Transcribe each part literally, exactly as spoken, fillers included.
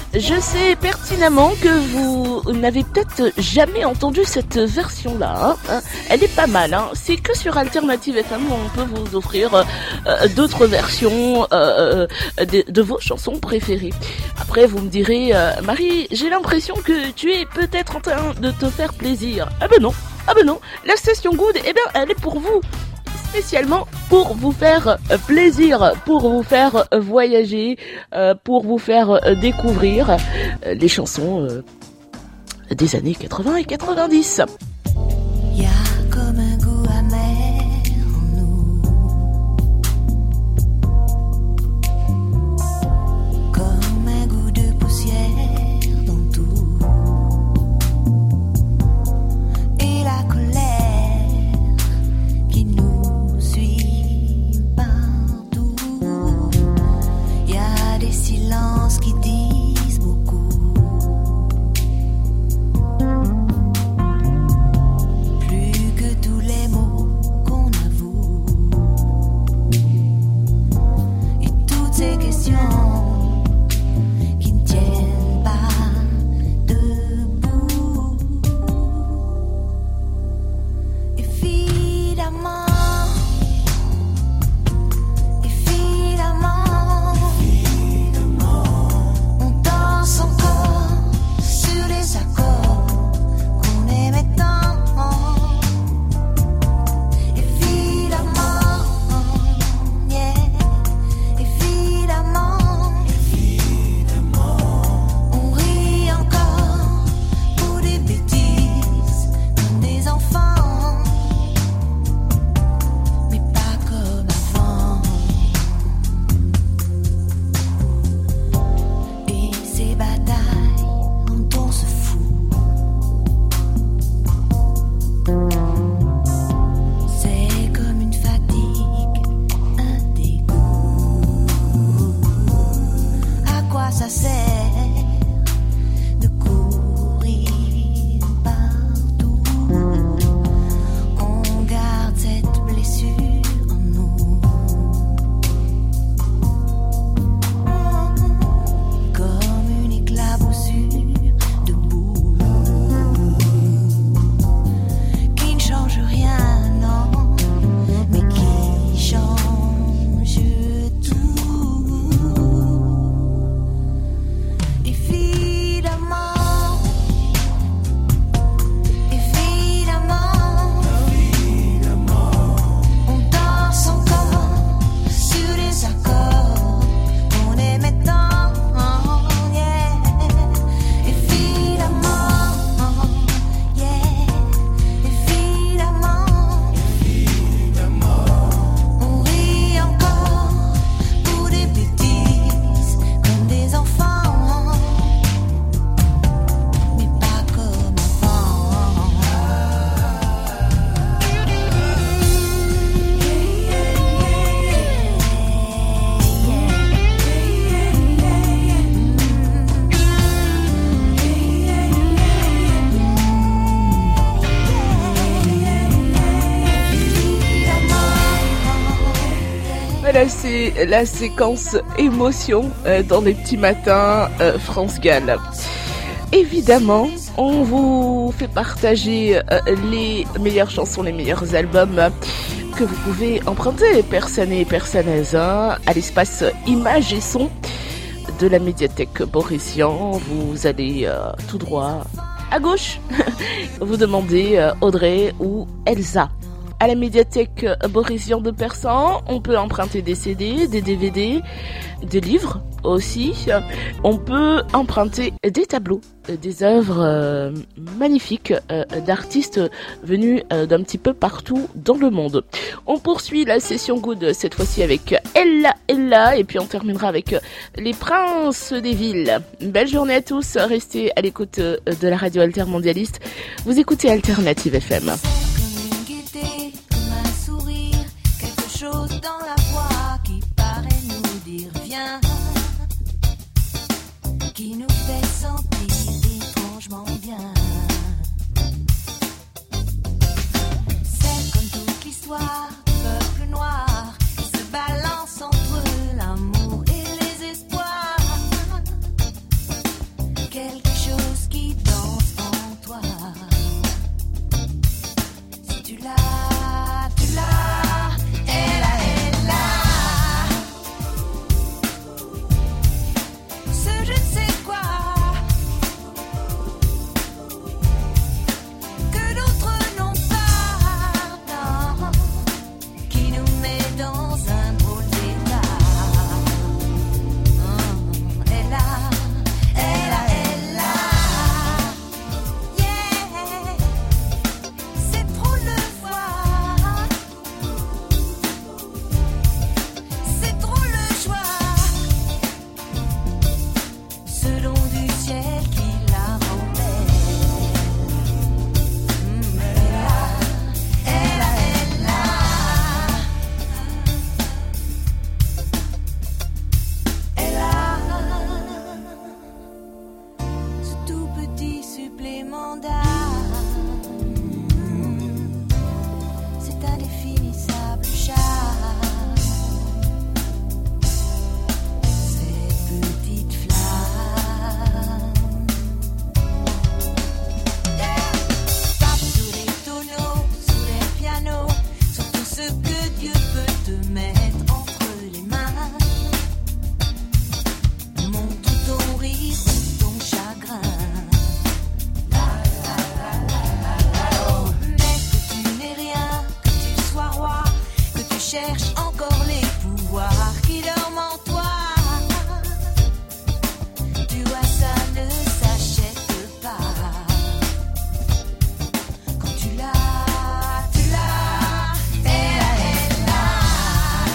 Je sais pertinemment que vous n'avez peut-être jamais entendu cette version-là. Hein. Elle est pas mal. Hein. C'est que sur Alternative F M où on peut vous offrir euh, d'autres versions euh, de, de vos chansons préférées. Après, vous me direz, euh, Marie, j'ai l'impression que tu es peut-être en train de te faire plaisir. Ah ben non, ah ben non. La session Good, eh bien, elle est pour vous. Spécialement pour vous faire plaisir, pour vous faire voyager, euh, pour vous faire découvrir euh, les chansons euh, des années quatre-vingts et quatre-vingt-dix. Y a comme un goût amer en nous, comme un goût de poussière dans tout, et la colère qui nous suit partout. Y a des silences qui disent beaucoup. Plus que tous les mots qu'on avoue. Et toutes ces questions qui ne tiennent pas debout. Évidemment, évidemment, on danse encore sur les accords qu'on aimait tant. Évidemment, yeah, évidemment, on rit encore pour des bêtises comme des enfants, mais pas comme avant. Et ces batailles dont on se fout, c'est comme une fatigue, un dégoût. À quoi ça sert de courir partout? On garde cette blessure en nous, comme une éclaboussure de boue qui ne change rien, non, mais qui change tout. Évidemment, évidemment, on danse encore sur les accords qu'on aimait tant, yeah. Évidemment, yeah, évidemment, on rit encore pour des bêtises comme des enfants, mais pas comme avant. Voilà, c'est la séquence émotion euh, dans les petits matins euh, France Gall. Évidemment, on vous fait partager euh, les meilleures chansons, les meilleurs albums euh, que vous pouvez emprunter, personne et personnaise, hein, à l'espace images et son de la médiathèque Borisian. Vous allez euh, tout droit à gauche, vous demandez euh, Audrey ou Elsa. À la médiathèque Borisian de Persan, on peut emprunter des C D, des D V D, des livres aussi. On peut emprunter des tableaux, des œuvres euh, magnifiques euh, d'artistes venus euh, d'un petit peu partout dans le monde. On poursuit la session Good cette fois-ci avec Ella Ella et puis on terminera avec les Princes des Villes. Une belle journée à tous, restez à l'écoute de la radio altermondialiste. Vous écoutez Alternative F M. Chose dans la voix qui paraît nous dire viens, qui nous fait sentir étrangement bien. C'est comme toute l'histoire du peuple noir qui se balance entre l'amour et les espoirs. quelque chose qui danse en toi. Si tu l'as, tu l'as, elle a, elle a. Ce je ne sais quoi que d'autres n'ont pas, non, qui nous met dans un drôle d'état. Oh, elle a, elle a, elle a, yeah, c'est trop le voir, c'est trop le choix, ce don du ciel qui la rend belle. Mm, elle a, elle a, elle a, elle a ce tout petit supplément d'âme, cet indéfinissable charme, cette petite flamme. Yeah. Tape sur les tonneaux, sur les pianos, sur tout ce que Dieu peut te mettre entre les mains. Montre ton rire, ton chagrin. Mais que tu n'es rien, que tu sois roi, que tu cherches encore les pouvoirs qui dorment en toi. Tu vois, ça ne s'achète pas. Quand tu l'as, tu l'as, elle a, elle a.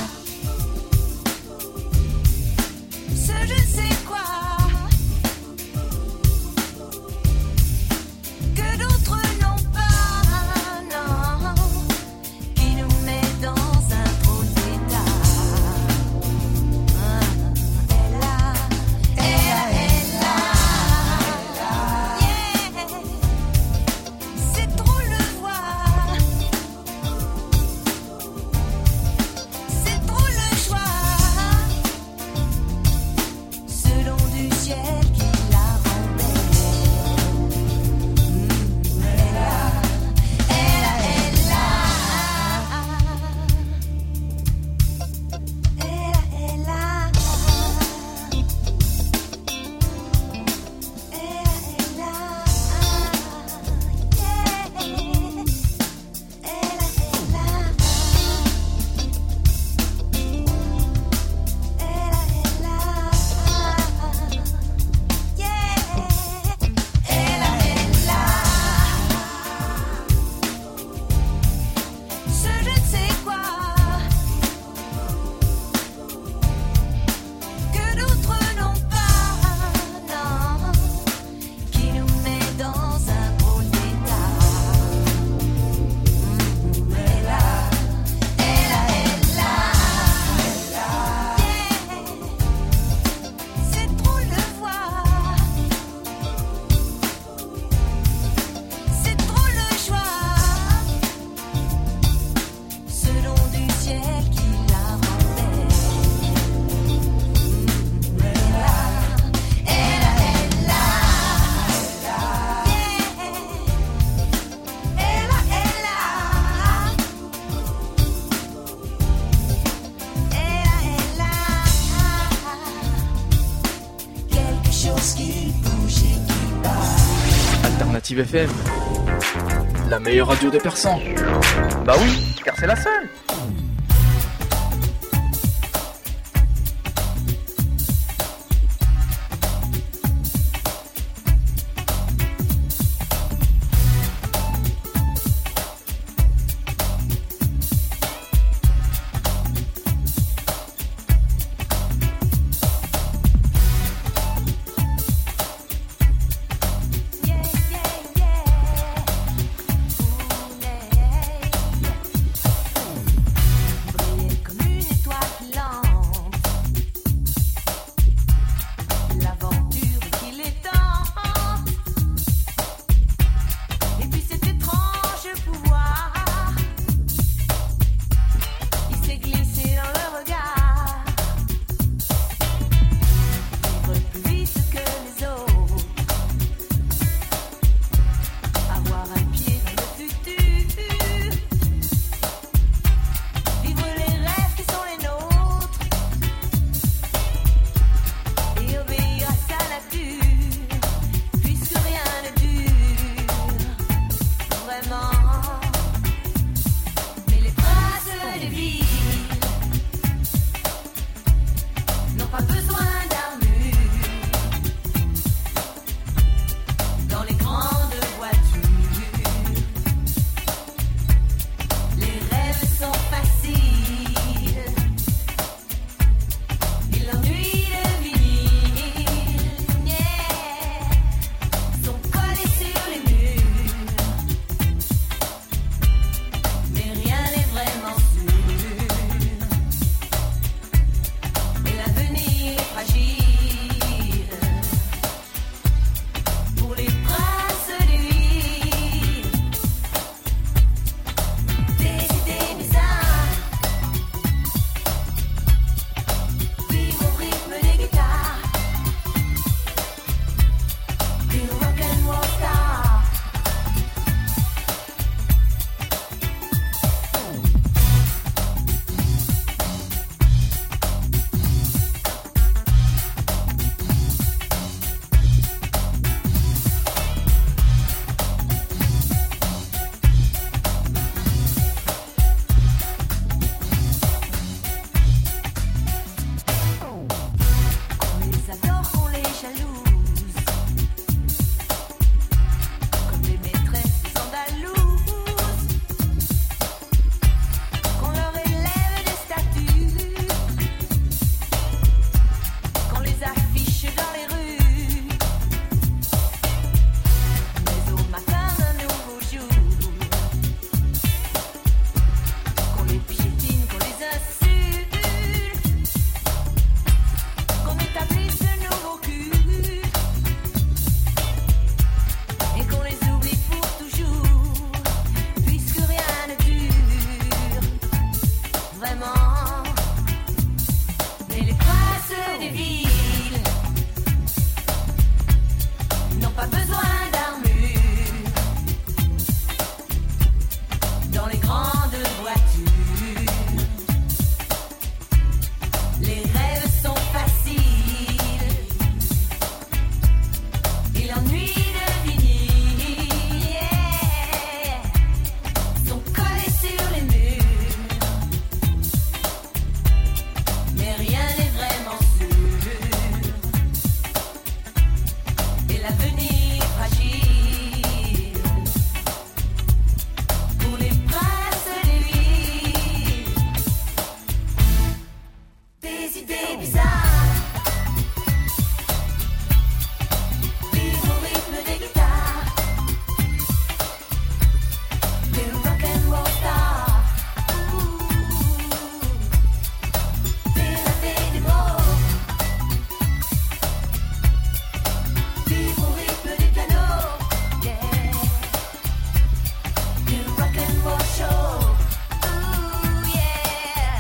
Ce je ne sais quoi que d'autres n'ont pas, non, qui nous met dans un drôle d'état. Ah, elle a, elle a, elle a, yeah, c'est trop le voir, c'est trop le choix, ce don du ciel qui la rend belle. Mm, elle a, elle a, elle a, elle a, elle a, elle a, yeah, elle a, elle a, elle a, yeah, elle a, elle a, ce je ne sais quoi que d'autres n'ont pas, non, qui nous met dans un drôle d'état. Mm, elle a, elle a, elle a, yeah, c'est trop le voir, c'est trop le choix, ce don du ciel qui la rend belle. Mm, elle a, elle a, elle a, yeah, elle a, elle a, elle a, elle a quelque chose qui bouge et qui bat. Alternative F M, la meilleure radio de Persan. Bah oui, car c'est la seule. Yeah, yeah, yeah. Ooh, yeah. l'avenir fragile. Pour les princes des villes, des idées bizarres. Vivre au rythme des guitares, des rock'n'roll stars. Pirater des mots, vivre au rythme des pianos, yeah. Du rock'n'roll show, ooh, yeah.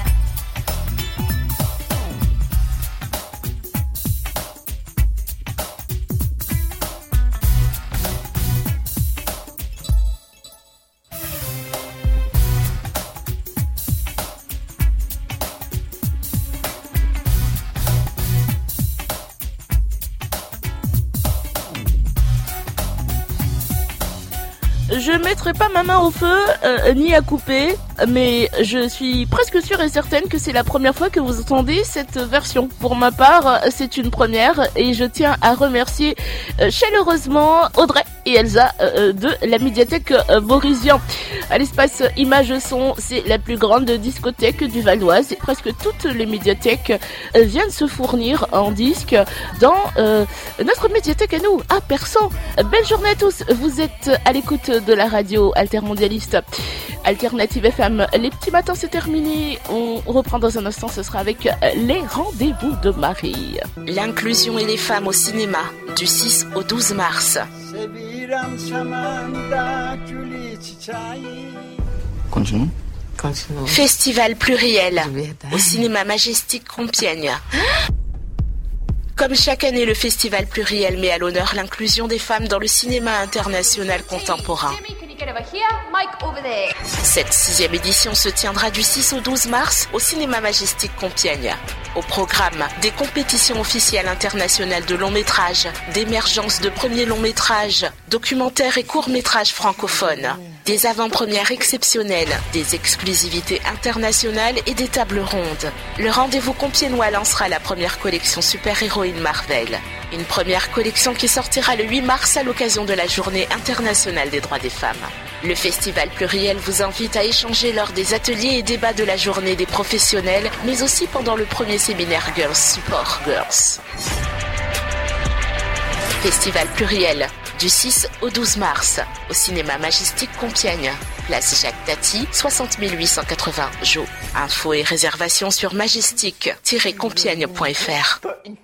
Je mettrai pas ma main au feu, euh, ni à couper, mais je suis presque sûre et certaine que c'est la première fois que vous entendez cette version. Pour ma part, c'est une première et je tiens à remercier euh, chaleureusement Audrey et Elsa euh, de la médiathèque euh, Boris Vian. À l'espace Images Son, c'est la plus grande discothèque du Val-d'Oise et presque toutes les médiathèques euh, viennent se fournir en disques dans euh, notre médiathèque à nous, à Persan. Belle journée à tous, vous êtes à l'écoute de la radio altermondialiste Alternative F M. Les petits matins, c'est terminé. On reprend dans un instant, ce sera avec les rendez-vous de Marie. L'inclusion et les femmes au cinéma, du six au douze mars. Continue. Continue. Festival pluriel au cinéma Majestic Compiègne. Comme chaque année, le festival pluriel met à l'honneur l'inclusion des femmes dans le cinéma international contemporain. Cette sixième édition se tiendra du six au douze mars au cinéma Majestic Compiègne. Au programme, des compétitions officielles internationales de long métrage, d'émergence de premiers longs métrages, documentaires et courts métrages francophones, des avant-premières exceptionnelles, des exclusivités internationales et des tables rondes. Le rendez-vous compiègnois lancera la première collection super-héroïne Marvel. Une première collection qui sortira le huit mars à l'occasion de la Journée internationale des droits des femmes. Le festival pluriel vous invite à échanger lors des ateliers et débats de la Journée des professionnels, mais aussi pendant le premier séminaire Girls Support Girls. Festival pluriel du six au douze mars au cinéma Majestic Compiègne. Place Jacques Tati, soixante mille huit cent quatre-vingts Jo. Infos et réservations sur majestic tiret compiègne point f r.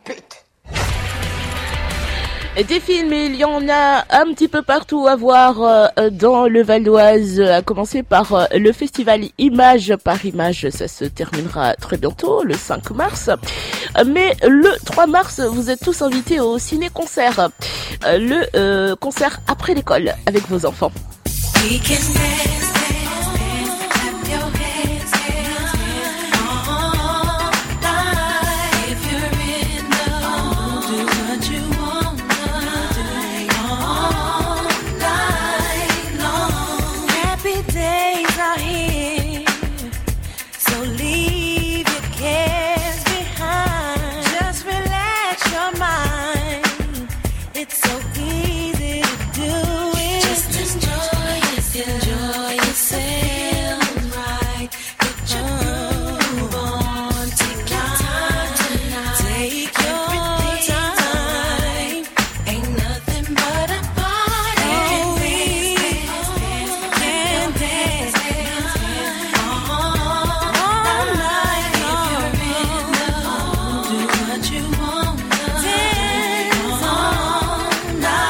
Des films, il y en a un petit peu partout à voir euh, dans le Val-d'Oise, à commencer par euh, le festival Images par Images. Ça se terminera très bientôt, le cinq mars. Euh, mais le trois mars, vous êtes tous invités au ciné-concert. Euh, le euh, concert après l'école avec vos enfants. We can dance, dance, dance, clap your hands, hands, hands, all night. If you're in the mood, do what you wanna do, all night long. Happy days are here, so leave your cares behind. Just relax your mind, it's so easy to do it. Just enjoy it, enjoy yourself, right? Put your groove on, take your time tonight. Take your time, ain't nothing but a party. Oh, we can dance, dance, dance, all night long. If you're in the mood, do what you want. Dance all night.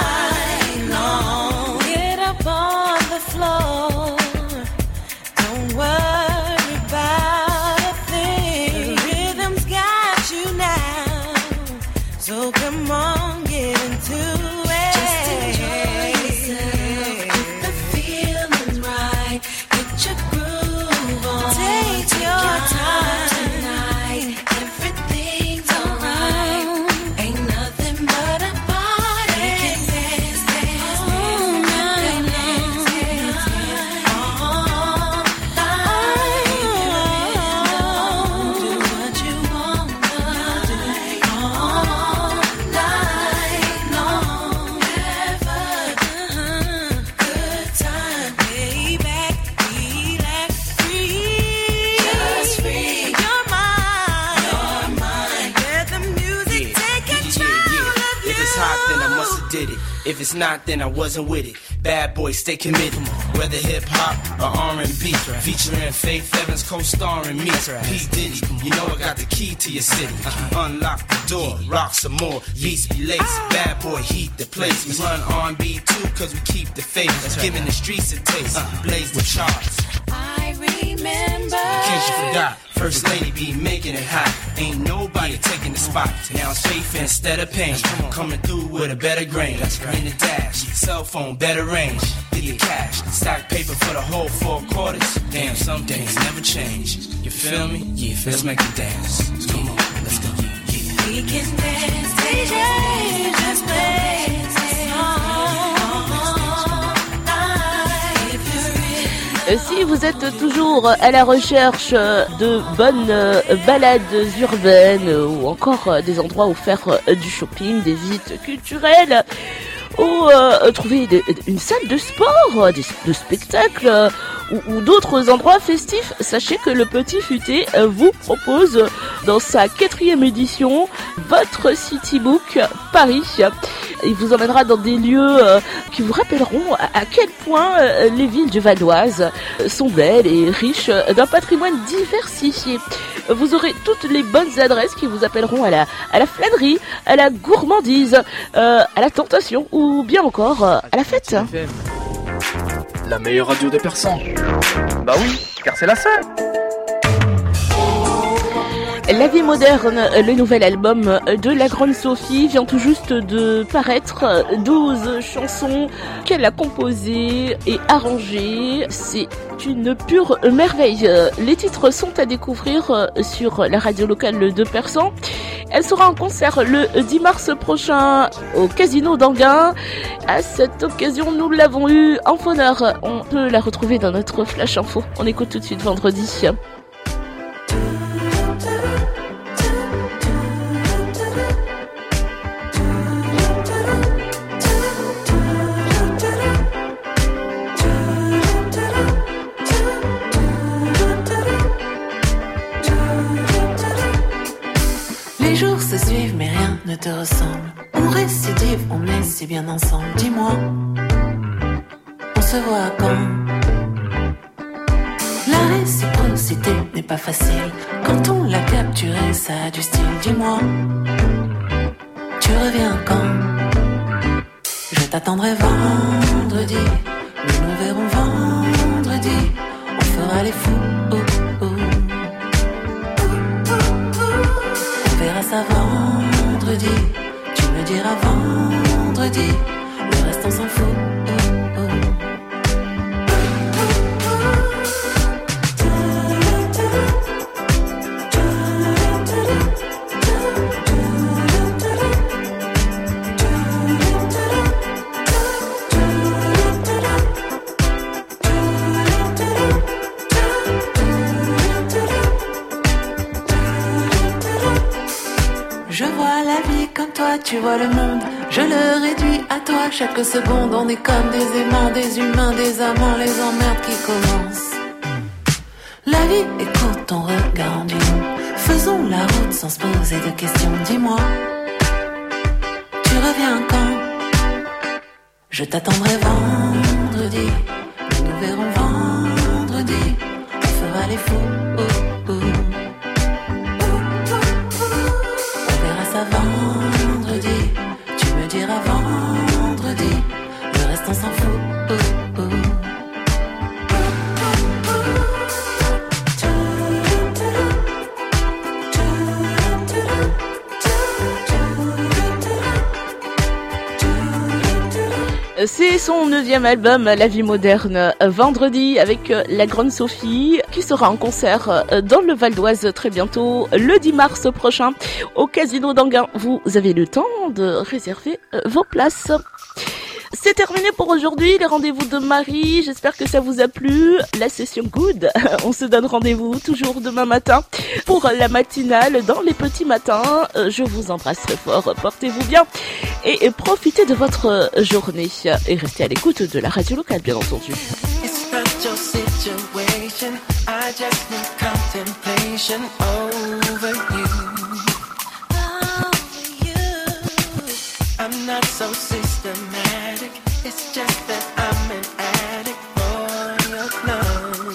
hot, then I must have did it. If it's not, then I wasn't with it. Bad boy, stay committed. Whether hip hop or R and B, featuring Faith Evans co-starring me. P Diddy, you know I got the key to your city. Unlock the door, rock some more, beats be laced. Bad boy, heat the place. We run R and B too, cause we keep the faith. Giving the streets a taste, blaze the charts. I remember. In case you forgot, First Lady be making it hot. Ain't nobody taking the spot. Now it's faith instead of pain. Coming through with a better grain. In the dash, cell phone, better range. Get the cash, stack paper for the whole four quarters. Damn, some things never change. You feel me? Yeah, let's make it dance. Come on, let's go. Yeah, yeah. We can dance, D J, just play the song. Si vous êtes toujours à la recherche de bonnes balades urbaines ou encore des endroits où faire du shopping, des visites culturelles ou euh, trouver de, une salle de sport, des, de spectacle euh, ou, ou d'autres endroits festifs, sachez que le Petit Futé euh, vous propose dans sa quatrième édition votre Citybook Paris. Il vous emmènera dans des lieux euh, qui vous rappelleront à, à quel point euh, les villes du Val d'Oise sont belles et riches d'un patrimoine diversifié. Vous aurez toutes les bonnes adresses qui vous appelleront à la, à la flânerie, à la gourmandise, euh, à la tentation ou bien encore euh, à la fête. La meilleure radio des Persans. Bah oui, car c'est la seule. La vie moderne, le nouvel album de la Grande Sophie vient tout juste de paraître. douze chansons qu'elle a composées et arrangées. C'est une pure merveille. Les titres sont à découvrir sur la radio locale de Persan. Elle sera en concert le dix mars prochain au Casino d'Anguin. À cette occasion, nous l'avons eu en honneur. On peut la retrouver dans notre flash info. On écoute tout de suite Vendredi. Ne te ressemble. On récidive, on est si bien ensemble. Dis-moi, on se voit quand? La réciprocité n'est pas facile. Quand on l'a capturé, ça a du style. Dis-moi, tu reviens quand? Je t'attendrai vendredi. Nous nous verrons vendredi. On fera les fous. Oh, oh. On verra ça vendredi. Tu me diras vendredi. Le reste on s'en fout. Oh, oh. Je vois la vie comme toi, tu vois le monde. Je le réduis à toi, chaque seconde. On est comme des aimants, des humains, des amants, les emmerdes qui commencent. La vie est courte, ton regard en dur. Faisons la route sans se poser de questions. Dis-moi, tu reviens quand? Je t'attendrai vendredi. Nous nous verrons vendredi. On fera les fous. Oh, oh. Vendredi, tu me diras vendredi, le reste on s'en fout. Oh, oh. C'est son neuvième album, La vie moderne, Vendredi, avec la Grande Sophie, qui sera en concert dans le Val d'Oise très bientôt, le dix mars prochain, au Casino d'Anguin. Vous avez le temps de réserver vos places. C'est terminé pour aujourd'hui, les rendez-vous de Marie. J'espère que ça vous a plu. La session good. On se donne rendez-vous toujours demain matin pour la matinale dans les petits matins. Je vous embrasse très fort. Portez-vous bien et profitez de votre journée. Et restez à l'écoute de la radio locale, bien entendu. It's not your situation. I just need contemplation over you. Over you. I'm not not so systematic. It's just that I'm an addict for your love.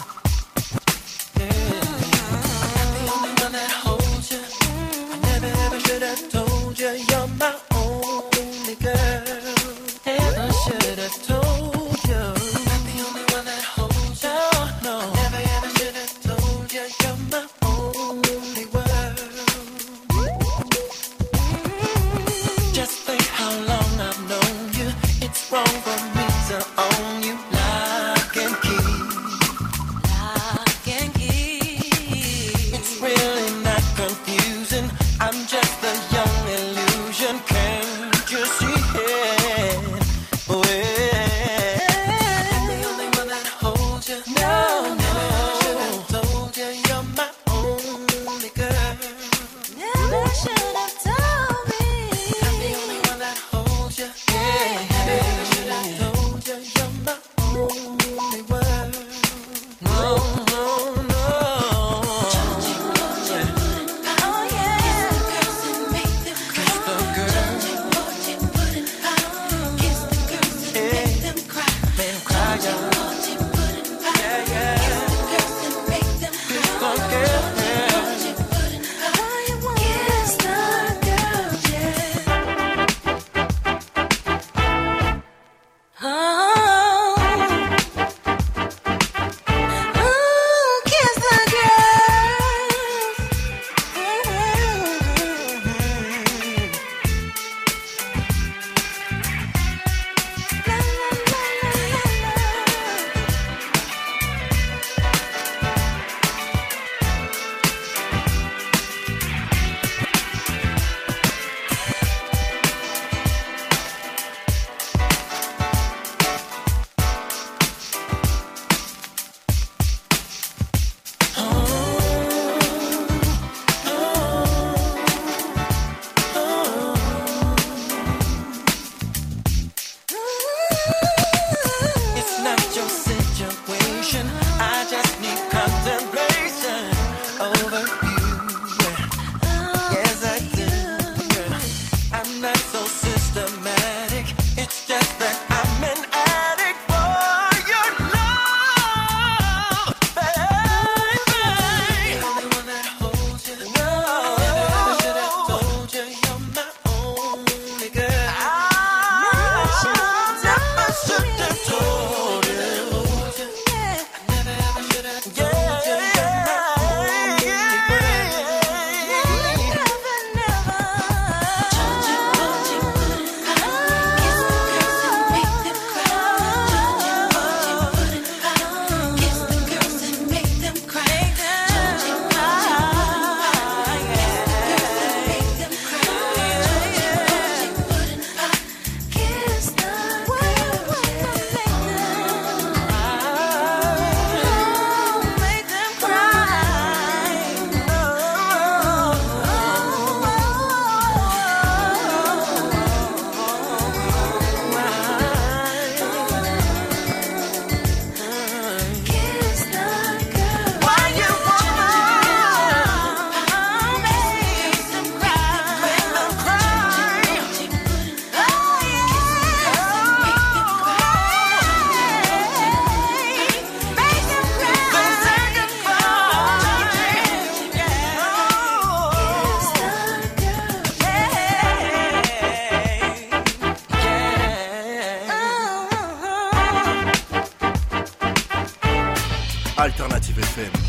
Yeah. I'm the only one that holds you. I never ever should have told you you're my only girl. Never should have told you. I'm the only one that holds you. No, no. I never ever should have told you you're my only world. Just think how long I've known you. It's wrong for me to own you. Lock and key. Lock and key. It's really not confusing. I'm just a young illusion. Can't you see it? Well, I'm the only one that holds you. No, no. Never should have told you you're my only girl. Never should have told me. I'm the only one that holds you. Yeah. Never should have told you you're my only world. No, no, no. Oh yeah. Kiss the girl. Kiss the girls and make them cry. Make them cry, yeah. Yeah, yeah. Kiss the girls and make them cry. Kiss the girl, yeah. Kiss the girls, yeah. Oh, oh, kiss the girls. La, la, la, la, It's not your situation. I just need contemplation over you. Yes, I do. I'm not so systematic. It's just that I'm an addict for your love, baby. I'm the only one that holds you. No, never should have told you you're my only girl. Never should have told you. I never ever should have told you you're my only girl. Never, never. Kiss the girls and make them cry. Kiss the girls and make them cry. Kiss the girls and make them cry. Kiss the Why you wanna make them cry? Make them cry. Oh yeah. Make them cry. Don't say Alternative F M.